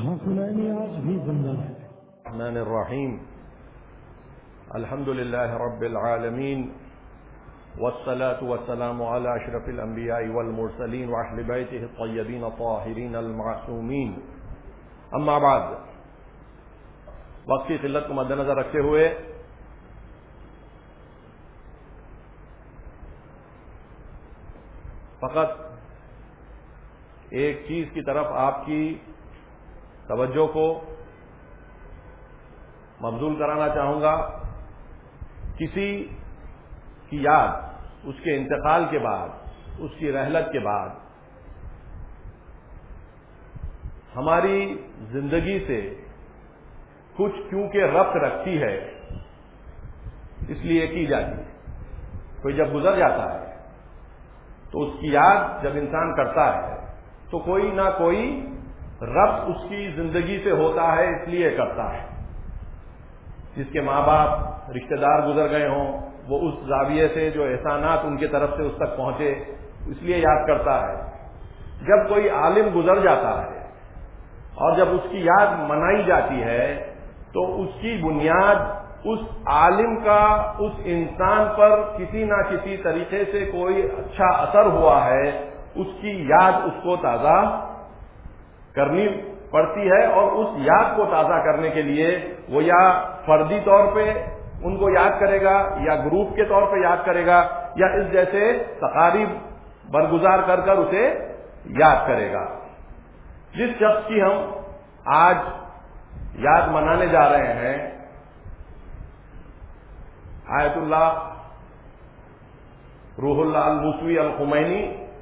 Khomeini آج بھی زندہ ہے. الرحمن الرحیم الحمد للہ رب العالمین والصلاة والسلام على اشرف الانبیاء والمرسلین واہل بیتہ الطیبین الطاہرین المعصومین. اما بعد، وقت کی قلت کو مد نظر رکھتے ہوئے فقط ایک چیز کی طرف آپ کی توجہ کو مبذول کرانا چاہوں گا. کسی کی یاد اس کے انتقال کے بعد، اس کی رحلت کے بعد ہماری زندگی سے کچھ کیونکہ ربط رکھتی ہے، اس لیے کی جاتی ہے. کوئی جب گزر جاتا ہے تو اس کی یاد جب انسان کرتا ہے تو کوئی نہ کوئی ربط اس کی زندگی سے ہوتا ہے، اس لیے کرتا ہے. جس کے ماں باپ رشتہ دار گزر گئے ہوں، وہ اس زاویے سے جو احسانات ان کی طرف سے اس تک پہنچے اس لیے یاد کرتا ہے. جب کوئی عالم گزر جاتا ہے اور جب اس کی یاد منائی جاتی ہے تو اس کی بنیاد اس عالم کا اس انسان پر کسی نہ کسی طریقے سے کوئی اچھا اثر ہوا ہے، اس کی یاد اس کو تازہ کرنی پڑتی ہے. اور اس یاد کو تازہ کرنے کے لیے وہ یا فردی طور پہ ان کو یاد کرے گا، یا گروپ کے طور پہ یاد کرے گا، یا اس جیسے تقاریب برگزار کر کر اسے یاد کرے گا. جس شخص کی ہم آج یاد منانے جا رہے ہیں، آیت اللہ روح اللہ الموسوی الخمینی،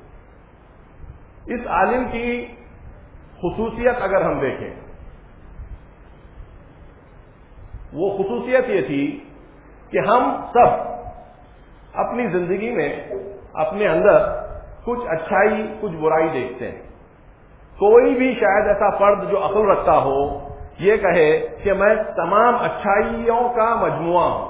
اس عالم کی خصوصیت اگر ہم دیکھیں، وہ خصوصیت یہ تھی کہ ہم سب اپنی زندگی میں اپنے اندر کچھ اچھائی کچھ برائی دیکھتے ہیں. کوئی بھی شاید ایسا فرد جو عقل رکھتا ہو یہ کہے کہ میں تمام اچھائیوں کا مجموعہ ہوں،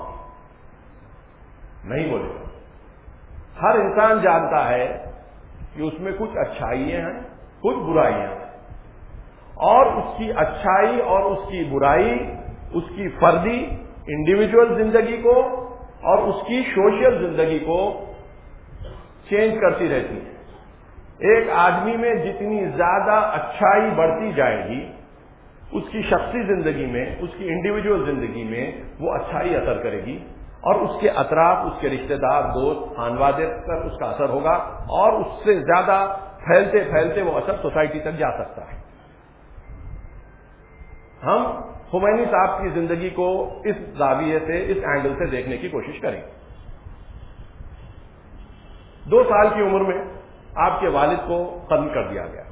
نہیں بولے. ہر انسان جانتا ہے کہ اس میں کچھ اچھائیاں ہیں کچھ برائیاں ہیں، اور اس کی اچھائی اور اس کی برائی اس کی فردی انڈیویجول زندگی کو اور اس کی سوشل زندگی کو چینج کرتی رہتی ہے. ایک آدمی میں جتنی زیادہ اچھائی بڑھتی جائے گی اس کی شخصی زندگی میں، اس کی انڈیویجول زندگی میں وہ اچھائی اثر کرے گی، اور اس کے اطراف اس کے رشتہ دار دوست خانوادے پر اس کا اثر ہوگا، اور اس سے زیادہ پھیلتے پھیلتے وہ اثر سوسائٹی تک جا سکتا ہے. ہم خمینی صاحب کی زندگی کو اس زاویے سے، اس اینگل سے دیکھنے کی کوشش کریں. 2 سال کی عمر میں آپ کے والد کو قتل کر دیا گیا.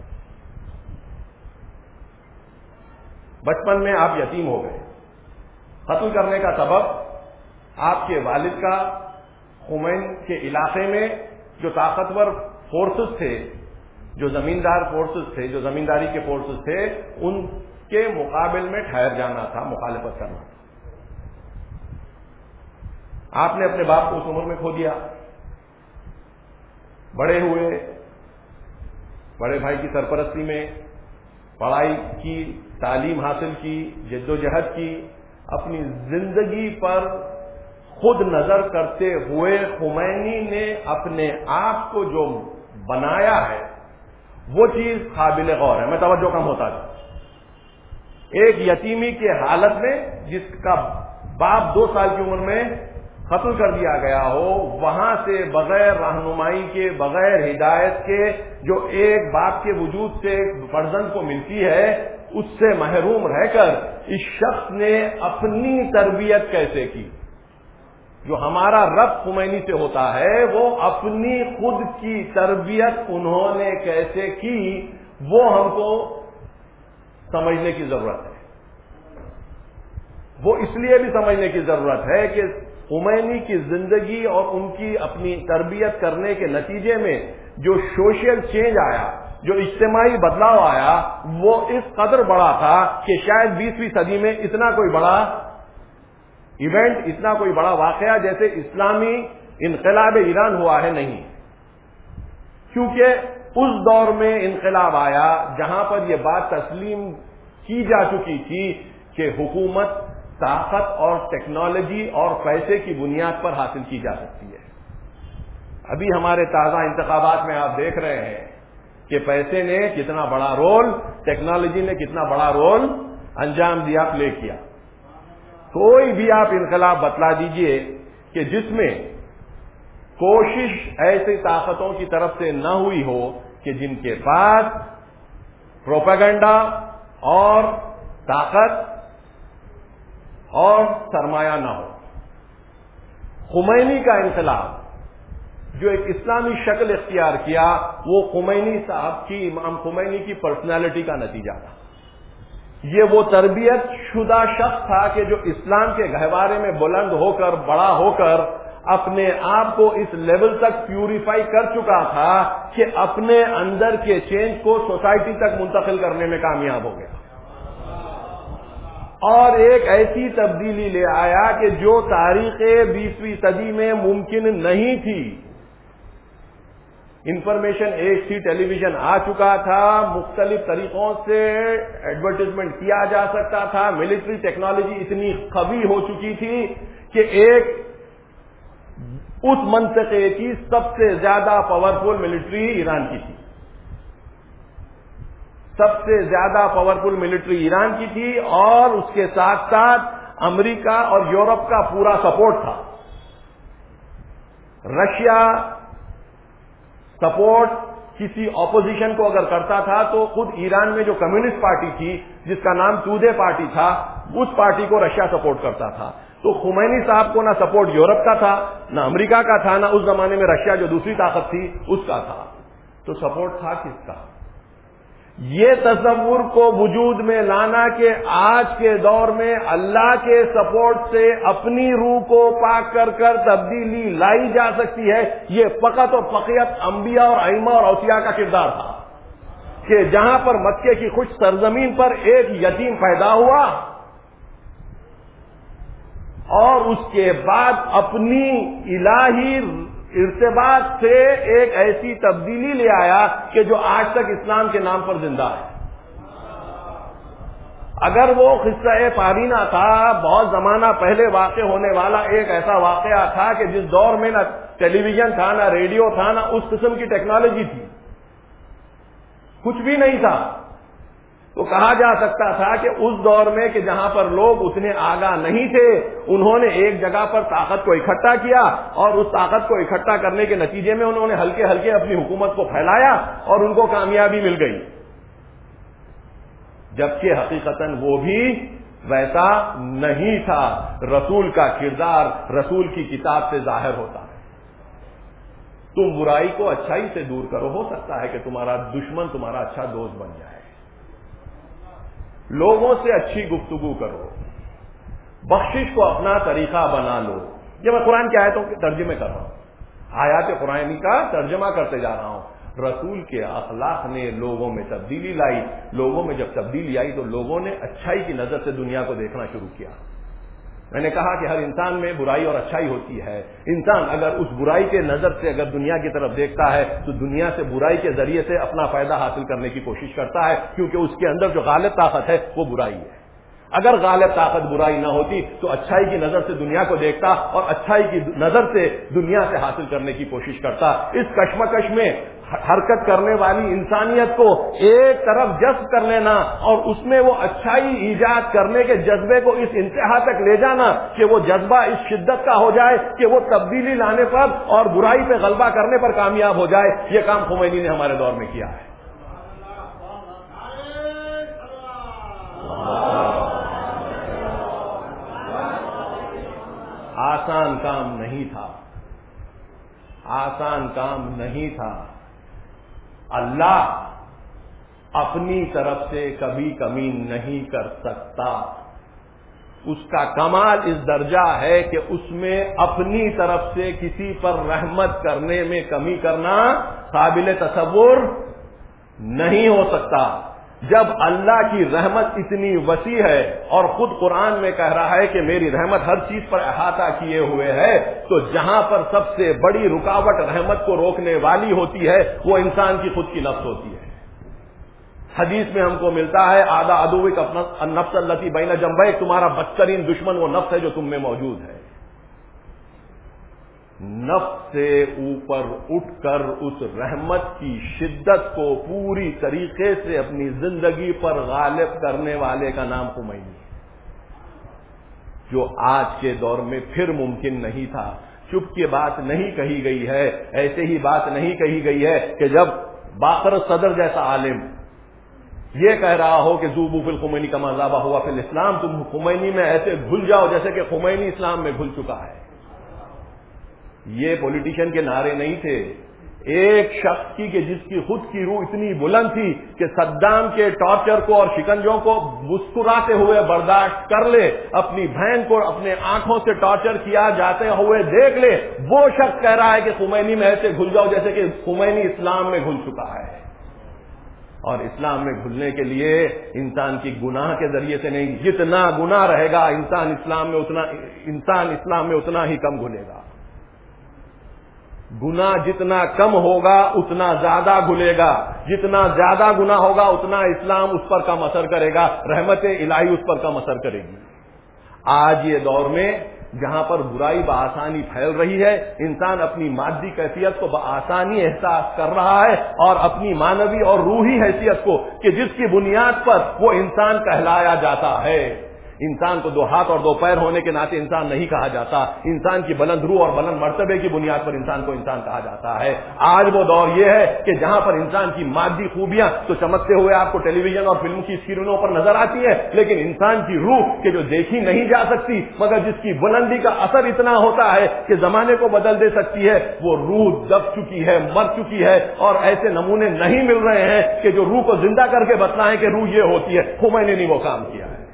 بچپن میں آپ یتیم ہو گئے. قتل کرنے کا سبب آپ کے والد کا خمین کے علاقے میں جو طاقتور فورسز تھے، جو زمیندار فورسز تھے، جو زمینداری کے فورسز تھے، ان کے مقابل میں ٹھہر جانا تھا، مخالفت کرنا تھا. آپ نے اپنے باپ کو اس عمر میں کھو دیا. بڑے ہوئے، بڑے بھائی کی سرپرستی میں پڑھائی کی، تعلیم حاصل کی، جد و جہد کی. اپنی زندگی پر خود نظر کرتے ہوئے خمینی نے اپنے آپ کو جو بنایا ہے وہ چیز قابل غور ہے. میں توجہ کم ہوتا تھا. ایک یتیمی کے حالت میں جس کا باپ 2 سال کی عمر میں قتل کر دیا گیا ہو، وہاں سے بغیر رہنمائی کے، بغیر ہدایت کے جو ایک باپ کے وجود سے فرزند کو ملتی ہے، اس سے محروم رہ کر اس شخص نے اپنی تربیت کیسے کی. جو ہمارا رب خمینی سے ہوتا ہے وہ اپنی خود کی تربیت انہوں نے کیسے کی، وہ ہم کو سمجھنے کی ضرورت ہے. وہ اس لیے بھی سمجھنے کی ضرورت ہے کہ خمینی کی زندگی اور ان کی اپنی تربیت کرنے کے نتیجے میں جو سوشل چینج آیا، جو اجتماعی بدلاؤ آیا، وہ اس قدر بڑا تھا کہ شاید 20ویں صدی میں اتنا کوئی بڑا ایونٹ، اتنا کوئی بڑا واقعہ جیسے اسلامی انقلاب ایران ہوا ہے نہیں. کیونکہ اس دور میں انقلاب آیا جہاں پر یہ بات تسلیم کی جا چکی تھی کہ حکومت طاقت اور ٹیکنالوجی اور پیسے کی بنیاد پر حاصل کی جا سکتی ہے. ابھی ہمارے تازہ انتخابات میں آپ دیکھ رہے ہیں کہ پیسے نے کتنا بڑا رول، ٹیکنالوجی نے کتنا بڑا رول انجام دیا، پلے کیا. کوئی بھی آپ انقلاب بتلا دیجئے کہ جس میں کوشش ایسی طاقتوں کی طرف سے نہ ہوئی ہو کہ جن کے پاس پروپیگنڈا اور طاقت اور سرمایہ نہ ہو. خمینی کا انقلاب جو ایک اسلامی شکل اختیار کیا وہ خمینی صاحب کی، امام خمینی کی پرسنالٹی کا نتیجہ تھا. یہ وہ تربیت شدہ شخص تھا کہ جو اسلام کے گہوارے میں بلند ہو کر، بڑا ہو کر اپنے آپ کو اس لیول تک پیوریفائی کر چکا تھا کہ اپنے اندر کے چینج کو سوسائٹی تک منتقل کرنے میں کامیاب ہو گیا اور ایک ایسی تبدیلی لے آیا کہ جو تاریخ 20ویں صدی میں ممکن نہیں تھی. انفارمیشن ایج تھی، ٹیلی ویژن آ چکا تھا، مختلف طریقوں سے ایڈورٹائزمنٹ کیا جا سکتا تھا، ملٹری ٹیکنالوجی اتنی قوی ہو چکی تھی کہ ایک اس منطقے کی سب سے زیادہ پاورفل ملٹری ایران کی تھی. سب سے زیادہ پاورفل ملٹری ایران کی تھی اور اس کے ساتھ ساتھ امریکہ اور یورپ کا پورا سپورٹ تھا. رشیا سپورٹ کسی اپوزیشن کو اگر کرتا تھا تو خود ایران میں جو کمیونسٹ پارٹی تھی جس کا نام تودے پارٹی تھا، اس پارٹی کو رشیا سپورٹ کرتا تھا. تو خمینی صاحب کو نہ سپورٹ یورپ کا تھا، نہ امریکہ کا تھا، نہ اس زمانے میں رشیا جو دوسری طاقت تھی اس کا تھا. تو سپورٹ تھا کس کا؟ یہ تصور کو وجود میں لانا کہ آج کے دور میں اللہ کے سپورٹ سے اپنی روح کو پاک کر کر تبدیلی لائی جا سکتی ہے، یہ فقط اور فقط انبیاء اور ائمہ اور اوصیاء کا کردار تھا کہ جہاں پر مکے کی خوش سرزمین پر ایک یتیم پیدا ہوا اور اس کے بعد اپنی الہی ارتباط سے ایک ایسی تبدیلی لے آیا کہ جو آج تک اسلام کے نام پر زندہ ہے. اگر وہ قصہ پارینہ تھا، بہت زمانہ پہلے واقع ہونے والا ایک ایسا واقعہ تھا کہ جس دور میں نہ ٹیلی ویژن تھا، نہ ریڈیو تھا، نہ اس قسم کی ٹیکنالوجی تھی، کچھ بھی نہیں تھا، تو کہا جا سکتا تھا کہ اس دور میں کہ جہاں پر لوگ اتنے آگاہ نہیں تھے، انہوں نے ایک جگہ پر طاقت کو اکٹھا کیا اور اس طاقت کو اکٹھا کرنے کے نتیجے میں انہوں نے ہلکے ہلکے اپنی حکومت کو پھیلایا اور ان کو کامیابی مل گئی. جبکہ حقیقتاً وہ بھی ویسا نہیں تھا. رسول کا کردار رسول کی کتاب سے ظاہر ہوتا ہے. تم برائی کو اچھائی سے دور کرو، ہو سکتا ہے کہ تمہارا دشمن تمہارا اچھا دوست بن جائے. لوگوں سے اچھی گفتگو کرو، بخشش کو اپنا طریقہ بنا لو. یہ میں قرآن کی آیتوں کے ترجمے کر رہا ہوں، آیات قرآنی کا ترجمہ کرتے جا رہا ہوں. رسول کے اخلاق نے لوگوں میں تبدیلی لائی. لوگوں میں جب تبدیلی آئی تو لوگوں نے اچھائی کی نظر سے دنیا کو دیکھنا شروع کیا. میں نے کہا کہ ہر انسان میں برائی اور اچھائی ہوتی ہے. انسان اگر اس برائی کے نظر سے اگر دنیا کی طرف دیکھتا ہے تو دنیا سے برائی کے ذریعے سے اپنا فائدہ حاصل کرنے کی کوشش کرتا ہے، کیونکہ اس کے اندر جو غالب طاقت ہے وہ برائی ہے. اگر غالب طاقت برائی نہ ہوتی تو اچھائی کی نظر سے دنیا کو دیکھتا اور اچھائی کی نظر سے دنیا سے حاصل کرنے کی کوشش کرتا. اس کشمکش میں حرکت کرنے والی انسانیت کو ایک طرف جذب کر لینا اور اس میں وہ اچھائی ایجاد کرنے کے جذبے کو اس انتہا تک لے جانا کہ وہ جذبہ اس شدت کا ہو جائے کہ وہ تبدیلی لانے پر اور برائی پہ غلبہ کرنے پر کامیاب ہو جائے، یہ کام خمینی نے ہمارے دور میں کیا ہے. آسان کام نہیں تھا، آسان کام نہیں تھا. اللہ اپنی طرف سے کبھی کمی نہیں کر سکتا. اس کا کمال اس درجہ ہے کہ اس میں اپنی طرف سے کسی پر رحمت کرنے میں کمی کرنا قابل تصور نہیں ہو سکتا. جب اللہ کی رحمت اتنی وسیع ہے اور خود قرآن میں کہہ رہا ہے کہ میری رحمت ہر چیز پر احاطہ کیے ہوئے ہے، تو جہاں پر سب سے بڑی رکاوٹ رحمت کو روکنے والی ہوتی ہے وہ انسان کی خود کی نفس ہوتی ہے. حدیث میں ہم کو ملتا ہے آدھا عدوک النفس التی بین جنبیک، تمہارا بدترین دشمن وہ نفس ہے جو تم میں موجود ہے. نفس سے اوپر اٹھ کر اس رحمت کی شدت کو پوری طریقے سے اپنی زندگی پر غالب کرنے والے کا نام خمینی ہے، جو آج کے دور میں پھر ممکن نہیں تھا. چپ کی بات نہیں کہی گئی ہے، ایسے ہی بات نہیں کہی گئی ہے کہ جب باقر صدر جیسا عالم یہ کہہ رہا ہو کہ ذوبوا فی الخمینی کما ذاب ہوا فی الاسلام، تم خمینی میں ایسے گھل جاؤ جیسے کہ خمینی اسلام میں گھل چکا ہے. یہ پولیٹیشین کے نعرے نہیں تھے، ایک شخص کی کہ جس کی خود کی روح اتنی بلند تھی کہ صدام کے ٹارچر کو اور شکنجوں کو مسکراتے ہوئے برداشت کر لے، اپنی بہن کو اپنے آنکھوں سے ٹارچر کیا جاتے ہوئے دیکھ لے. وہ شخص کہہ رہا ہے کہ خمینی میں ایسے گھل جاؤ جیسے کہ خمینی اسلام میں گھل چکا ہے. اور اسلام میں گھلنے کے لیے انسان کی گناہ کے ذریعے سے نہیں، جتنا گناہ رہے گا انسان اسلام میں اتنا ہی کم گھلے گا. گناہ جتنا کم ہوگا اتنا زیادہ گھلے گا، جتنا زیادہ گناہ ہوگا اتنا اسلام اس پر کم اثر کرے گا، رحمت الہی اس پر کم اثر کرے گی. آج یہ دور میں جہاں پر برائی بآسانی پھیل رہی ہے، انسان اپنی مادی کیفیت کو بآسانی احساس کر رہا ہے اور اپنی مانوی اور روحی حیثیت کو کہ جس کی بنیاد پر وہ انسان کہلایا جاتا ہے. انسان کو دو ہاتھ اور دو پیر ہونے کے ناطے انسان نہیں کہا جاتا، انسان کی بلند روح اور بلند مرتبے کی بنیاد پر انسان کو انسان کہا جاتا ہے. آج وہ دور یہ ہے کہ جہاں پر انسان کی مادی خوبیاں تو چمکتے ہوئے آپ کو ٹیلی ویژن اور فلم کی اسکرینوں پر نظر آتی ہیں، لیکن انسان کی روح کہ جو دیکھی نہیں جا سکتی مگر جس کی بلندی کا اثر اتنا ہوتا ہے کہ زمانے کو بدل دے سکتی ہے، وہ روح دب چکی ہے، مر چکی ہے. اور ایسے نمونے نہیں مل رہے ہیں کہ جو روح کو زندہ کر کے بتلائیں کہ روح یہ ہوتی ہے. خمینی نے وہ کام کیا ہے.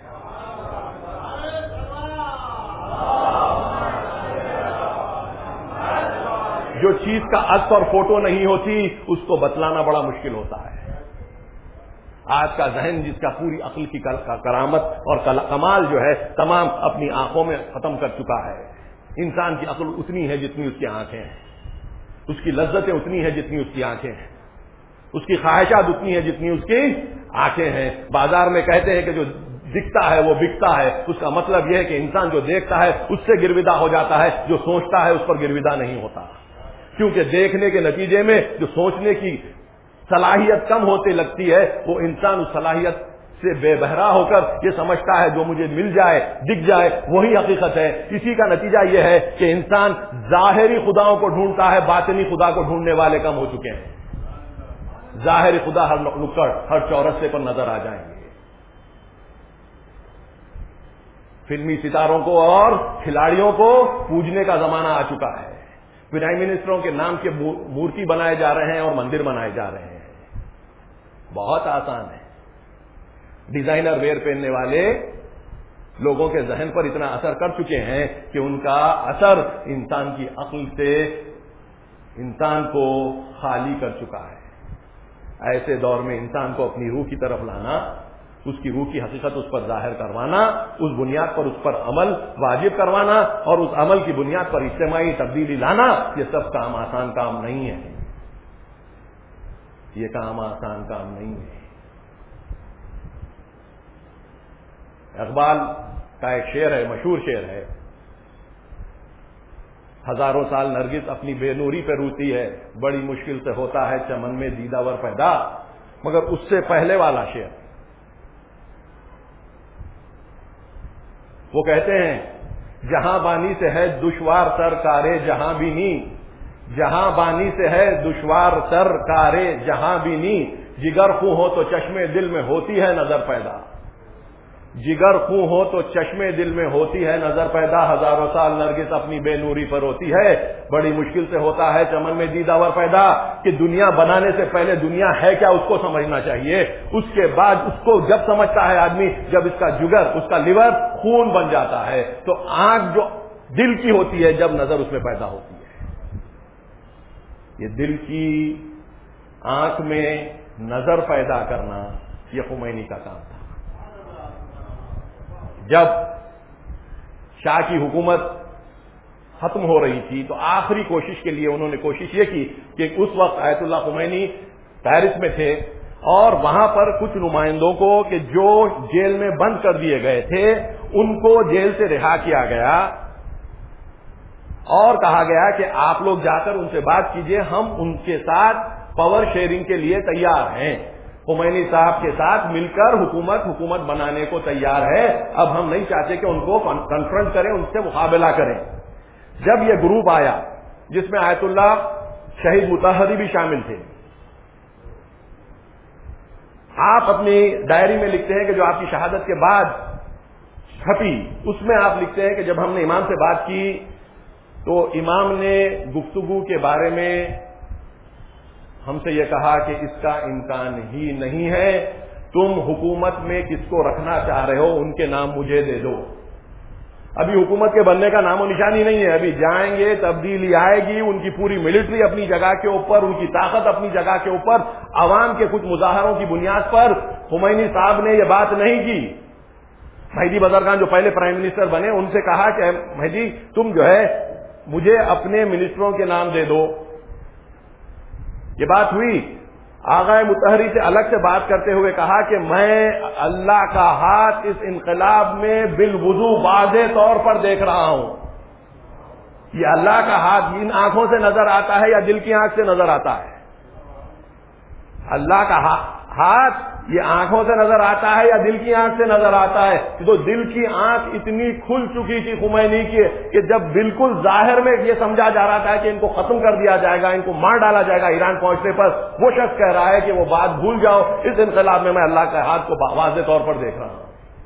جو چیز کا عکس اور فوٹو نہیں ہوتی اس کو بتلانا بڑا مشکل ہوتا ہے. آج کا ذہن جس کا پوری عقل کی کرامت اور کمال جو ہے تمام اپنی آنکھوں میں ختم کر چکا ہے. انسان کی عقل اتنی ہے جتنی اس کی آنکھیں ہیں، اس کی لذتیں اتنی ہے جتنی اس کی آنکھیں ہیں، اس کی خواہشات اتنی ہے جتنی اس کی آنکھیں ہیں. بازار میں کہتے ہیں کہ جو دکھتا ہے وہ بکتا ہے. اس کا مطلب یہ ہے کہ انسان جو دیکھتا ہے اس سے گرویدہ ہو جاتا ہے، جو سوچتا ہے اس پر گرویدہ نہیں ہوتا، کیونکہ دیکھنے کے نتیجے میں جو سوچنے کی صلاحیت کم ہوتے لگتی ہے وہ انسان اس صلاحیت سے بے بہرا ہو کر یہ سمجھتا ہے جو مجھے مل جائے دکھ جائے وہی حقیقت ہے. اسی کا نتیجہ یہ ہے کہ انسان ظاہری خداؤں کو ڈھونڈتا ہے، باطنی خدا کو ڈھونڈنے والے کم ہو چکے ہیں. ظاہری خدا ہر نکڑ ہر چورسے پر نظر آ جائیں گے. فلمی ستاروں کو اور کھلاڑیوں کو پوجنے کا زمانہ آ چکا ہے. پرائم منسٹروں کے نام کے مورتی بنائے جا رہے ہیں اور مندر بنائے جا رہے ہیں. بہت آسان ہے. ڈیزائنر ویئر پہننے والے لوگوں کے ذہن پر اتنا اثر کر چکے ہیں کہ ان کا اثر انسان کی عقل سے انسان کو خالی کر چکا ہے. ایسے دور میں انسان کو اپنی روح کی طرف لانا، اس کی روح کی حقیقت اس پر ظاہر کروانا، اس بنیاد پر اس پر عمل واجب کروانا اور اس عمل کی بنیاد پر اجتماعی تبدیلی لانا، یہ سب کام آسان کام نہیں ہے. یہ کام آسان کام نہیں ہے. اقبال کا ایک شعر ہے، مشہور شعر ہے، ہزاروں سال نرگس اپنی بے نوری پہ روتی ہے، بڑی مشکل سے ہوتا ہے چمن میں دیدہ ور پیدا. مگر اس سے پہلے والا شعر وہ کہتے ہیں جہاں بانی سے ہے دشوار سر کارے جہاں بھی نی، جہاں بانی سے ہے دشوار سر کارے جہاں بھی نی، جگر خوں ہو تو چشمے دل میں ہوتی ہے نظر پیدا. جگر خوں ہو تو چشمے دل میں ہوتی ہے نظر پیدا، ہزاروں سال نرگس اپنی بے نوری پر ہوتی ہے، بڑی مشکل سے ہوتا ہے چمن میں دیداور پیدا. کہ دنیا بنانے سے پہلے دنیا ہے کیا اس کو سمجھنا چاہیے. اس کے بعد اس کو جب سمجھتا ہے آدمی جب اس کا جگر، اس کا لیور خون بن جاتا ہے. تو آنکھ جو دل کی ہوتی ہے جب نظر اس میں پیدا ہوتی ہے، یہ دل کی آنکھ میں نظر پیدا کرنا یہ خمینی کا کام تھا. جب شاہ کی حکومت ختم ہو رہی تھی تو آخری کوشش کے لیے انہوں نے کوشش یہ کی کہ اس وقت آیت اللہ خمینی پیرس میں تھے اور وہاں پر کچھ نمائندوں کو کہ جو جیل میں بند کر دیے گئے تھے ان کو جیل سے رہا کیا گیا اور کہا گیا کہ آپ لوگ جا کر ان سے بات کیجئے، ہم ان کے ساتھ پاور شیئرنگ کے لیے تیار ہیں، خمینی صاحب کے ساتھ مل کر حکومت بنانے کو تیار ہے، اب ہم نہیں چاہتے کہ ان کو کنفرنٹ کریں، ان سے مقابلہ کریں۔ جب یہ گروپ آیا جس میں آیت اللہ شہید مطہری بھی شامل تھے، آپ اپنی ڈائری میں لکھتے ہیں کہ جو آپ کی شہادت کے بعد چھپی، اس میں آپ لکھتے ہیں کہ جب ہم نے امام سے بات کی تو امام نے گفتگو کے بارے میں ہم سے یہ کہا کہ اس کا امکان ہی نہیں ہے، تم حکومت میں کس کو رکھنا چاہ رہے ہو ان کے نام مجھے دے دو۔ ابھی حکومت کے بننے کا نام و نشانی نہیں ہے، ابھی جائیں گے، تبدیلی آئے گی، ان کی پوری ملٹری اپنی جگہ کے اوپر، ان کی طاقت اپنی جگہ کے اوپر، عوام کے کچھ مظاہروں کی بنیاد پر خمینی صاحب نے یہ بات نہیں کی۔ مہدی بزرگان جو پہلے پرائم منسٹر بنے ان سے کہا کہ مہدی تم جو ہے مجھے اپنے منسٹروں کے نام دے دو۔ یہ بات ہوئی، آغا مطہری سے الگ سے بات کرتے ہوئے کہا کہ میں اللہ کا ہاتھ اس انقلاب میں بالوضو واضح طور پر دیکھ رہا ہوں۔ یہ اللہ کا ہاتھ ان آنکھوں سے نظر آتا ہے یا دل کی آنکھ سے نظر آتا ہے؟ اللہ کا ہاتھ یہ آنکھوں سے نظر آتا ہے یا دل کی آنکھ سے نظر آتا ہے؟ تو دل کی آنکھ اتنی کھل چکی تھی خمینی کی کہ جب بالکل ظاہر میں یہ سمجھا جا رہا تھا کہ ان کو ختم کر دیا جائے گا، ان کو مار ڈالا جائے گا ایران پہنچنے پر، وہ شخص کہہ رہا ہے کہ وہ بات بھول جاؤ، اس انقلاب میں اللہ کے ہاتھ کو واضح طور پر دیکھ رہا ہوں۔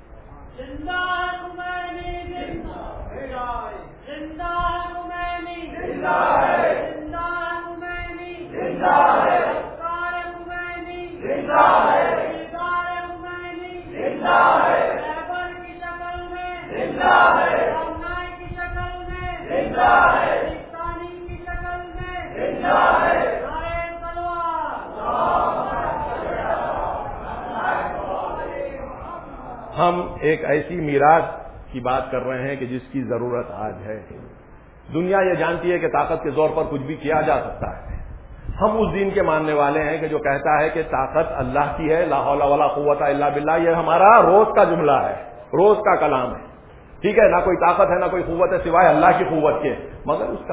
ہم ایک ایسی میراث کی بات کر رہے ہیں کہ جس کی ضرورت آج ہے۔ دنیا یہ جانتی ہے کہ طاقت کے زور پر کچھ بھی کیا جا سکتا ہے۔ ہم اس دین کے ماننے والے ہیں کہ جو کہتا ہے کہ طاقت اللہ کی ہے، لا حول ولا قوت الا باللہ، یہ ہمارا روز کا جملہ ہے، روز کا کلام ہے۔ ٹھیک ہے، نہ کوئی طاقت ہے نہ کوئی قوت ہے سوائے اللہ کی قوت کے، مگر اس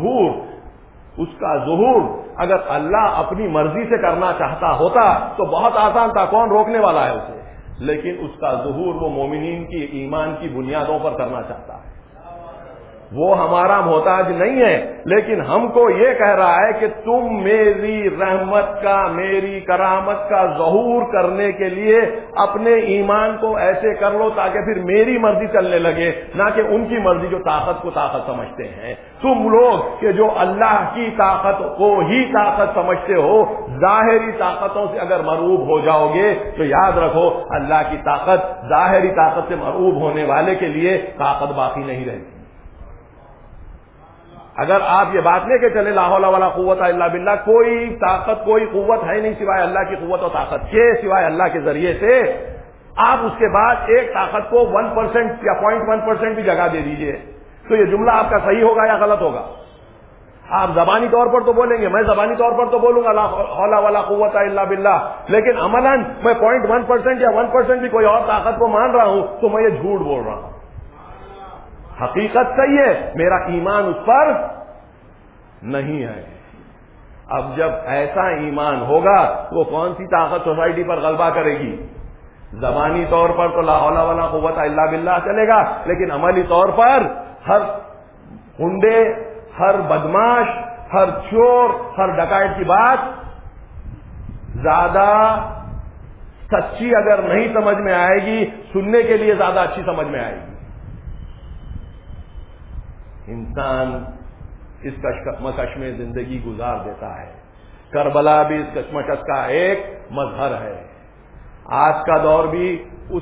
کا ظہور اگر اللہ اپنی مرضی سے کرنا چاہتا ہوتا تو بہت آسان تھا، کون روکنے والا ہے اسے؟ لیکن اس کا ظہور وہ مومنین کی ایمان کی بنیادوں پر کرنا چاہتا ہے۔ وہ ہمارا محتاج نہیں ہے، لیکن ہم کو یہ کہہ رہا ہے کہ تم میری رحمت کا، میری کرامت کا ظہور کرنے کے لیے اپنے ایمان کو ایسے کر لو تاکہ پھر میری مرضی چلنے لگے، نہ کہ ان کی مرضی جو طاقت کو طاقت سمجھتے ہیں۔ تم لوگ کہ جو اللہ کی طاقت کو ہی طاقت سمجھتے ہو، ظاہری طاقتوں سے اگر مرعوب ہو جاؤ گے تو یاد رکھو اللہ کی طاقت ظاہری طاقت سے مرعوب ہونے والے کے لیے طاقت باقی نہیں رہتی۔ اگر آپ یہ بات لے کے چلے لا حول ولا قوت الا باللہ، کوئی طاقت کوئی قوت ہے نہیں سوائے اللہ کی قوت و طاقت کے، سوائے اللہ کے ذریعے سے، آپ اس کے بعد ایک طاقت کو 1% یا 0.1% بھی جگہ دے دیجئے تو یہ جملہ آپ کا صحیح ہوگا یا غلط ہوگا؟ آپ زبانی طور پر تو بولیں گے، میں زبانی طور پر تو بولوں گا لا حول ولا قوت الا باللہ، لیکن عملاً میں 0.1% یا 1% بھی کوئی اور طاقت کو مان رہا ہوں تو میں یہ جھوٹ بول رہا ہوں۔ حقیقت صحیح ہے، میرا ایمان اس پر نہیں ہے۔ اب جب ایسا ایمان ہوگا وہ کون سی طاقت سوسائٹی پر غلبہ کرے گی؟ زبانی طور پر تو لا حول ولا قوت الا باللہ چلے گا، لیکن عملی طور پر ہر گنڈے، ہر بدماش، ہر چور، ہر ڈکیت کی بات زیادہ سچی اگر نہیں سمجھ میں آئے گی، سننے کے لیے زیادہ اچھی سمجھ میں آئے گی۔ انسان اس کشمکش میں زندگی گزار دیتا ہے۔ کربلا بھی اس کشمکش کا ایک مظہر ہے۔ آج کا دور بھی اس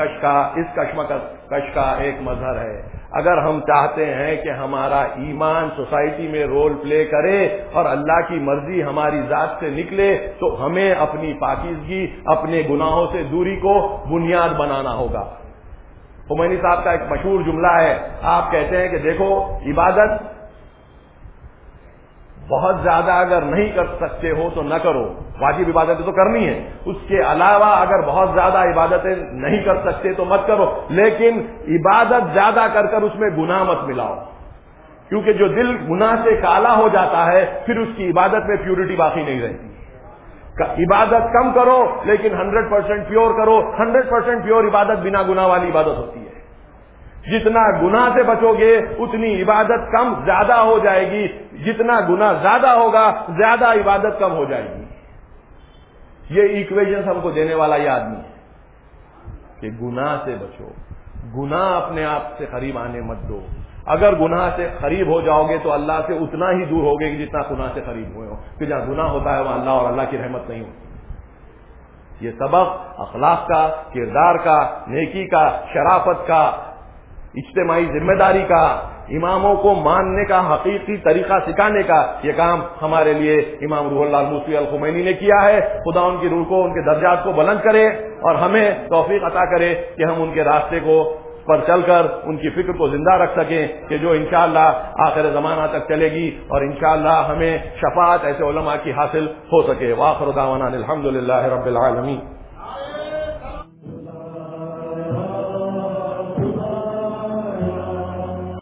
کشمکش کا ایک مظہر ہے۔ اگر ہم چاہتے ہیں کہ ہمارا ایمان سوسائٹی میں رول پلے کرے اور اللہ کی مرضی ہماری ذات سے نکلے تو ہمیں اپنی پاکیزگی، اپنے گناہوں سے دوری کو بنیاد بنانا ہوگا۔ خمینی صاحب کا ایک مشہور جملہ ہے، آپ کہتے ہیں کہ دیکھو عبادت بہت زیادہ اگر نہیں کر سکتے ہو تو نہ کرو، واجب عبادتیں تو کرنی ہے، اس کے علاوہ اگر بہت زیادہ عبادتیں نہیں کر سکتے تو مت کرو، لیکن عبادت زیادہ کر کر اس میں گناہ مت ملاؤ، کیونکہ جو دل گناہ سے کالا ہو جاتا ہے پھر اس کی عبادت میں پیورٹی باقی نہیں رہتی۔ عبادت کم کرو لیکن 100% پیور کرو۔ 100% پیور عبادت بنا گناہ والی عبادت ہوتی ہے۔ جتنا گناہ سے بچو گے اتنی عبادت کم زیادہ ہو جائے گی، جتنا گناہ زیادہ ہوگا زیادہ عبادت کم ہو جائے گی۔ یہ ایکویشن ہم کو دینے والا یہ آدمی ہے کہ گناہ سے بچو، گناہ اپنے آپ سے قریب آنے مت دو۔ اگر گناہ سے قریب ہو جاؤ گے تو اللہ سے اتنا ہی دور ہوگے کہ جتنا گناہ سے قریب ہوئے ہو، کہ جہاں گناہ ہوتا ہے وہاں اللہ اور اللہ کی رحمت نہیں ہوتی۔ یہ سبق اخلاق کا، کردار کا، نیکی کا، شرافت کا، اجتماعی ذمہ داری کا، اماموں کو ماننے کا حقیقی طریقہ سکھانے کا یہ کام ہمارے لیے امام روح اللہ الموسوی الخمینی نے کیا ہے۔ خدا ان کی روح کو، ان کے درجات کو بلند کرے اور ہمیں توفیق عطا کرے کہ ہم ان کے راستے کو پر چل کر ان کی فکر کو زندہ رکھ سکیں، کہ جو انشاءاللہ آخر زمانہ تک چلے گی اور انشاءاللہ ہمیں شفاعت ایسے علماء کی حاصل ہو سکے۔ وآخر دعوانا الحمدللہ رب العالمین۔